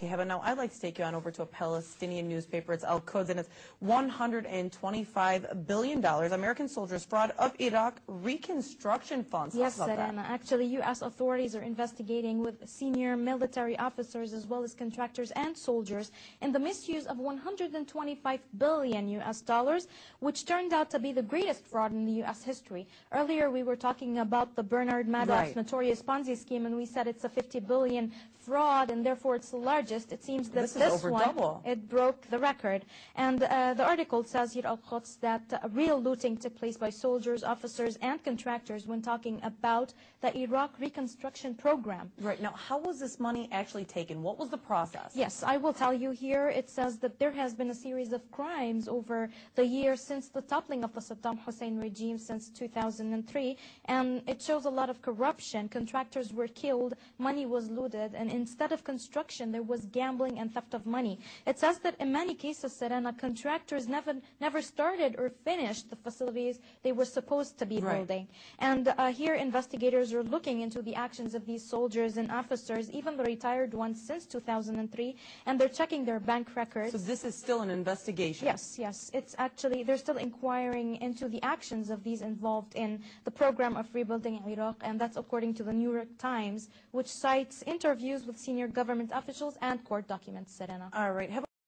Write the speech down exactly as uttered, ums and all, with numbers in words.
Okay, Heba, now I'd like to take you on over to a Palestinian newspaper. It's Al-Quds, and it's one hundred twenty-five billion dollars American soldiers' fraud of Iraq reconstruction funds. Yes, Talk about Serena. that. Actually, U S authorities are investigating with senior military officers as well as contractors and soldiers in the misuse of one hundred twenty-five billion U S dollars, which turned out to be the greatest fraud in the U S history. Earlier, we were talking about the Bernard Madoff's Right. notorious Ponzi scheme, and we said it's a fifty billion fraud, and therefore it's the largest. It seems that This this, is over one, double. it broke the record. And uh, the article says here, Al-Quds, that uh, real looting took place by soldiers, officers, and contractors when talking about the Iraq reconstruction program. Right. Now, how was this money actually taken? What was the process? Yes, I will tell you here. It says that there has been a series of crimes over the years since the toppling of the Saddam Hussein regime since two thousand three, and it shows a lot of corruption. Contractors were killed, money was looted, and instead of construction, there was gambling and theft of money. It says that in many cases, Serena, contractors never never started or finished the facilities they were supposed to be Right. building. And uh, here, investigators are looking into the actions of these soldiers and officers, even the retired ones since two thousand three, and they're checking their bank records. So this is still an investigation? Yes, yes. It's actually, they're still inquiring into the actions of these involved in the program of rebuilding Iraq, and that's according to the New York Times, which cites interviews with senior government officials and court documents, Serena. All right.